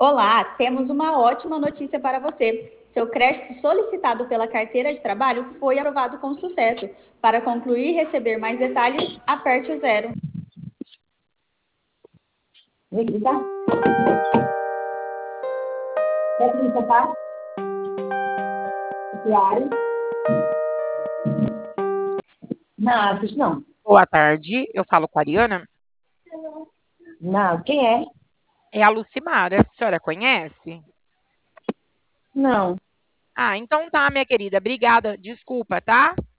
Olá, temos uma ótima notícia para você. Seu crédito solicitado pela carteira de trabalho foi aprovado com sucesso. Para concluir e receber mais detalhes, aperte o zero. Não, isso não. Boa tarde, eu falo com a Ariana. Não, quem é? É a Lucimara, a senhora conhece? Não. Ah, então tá, minha querida, obrigada, desculpa, tá?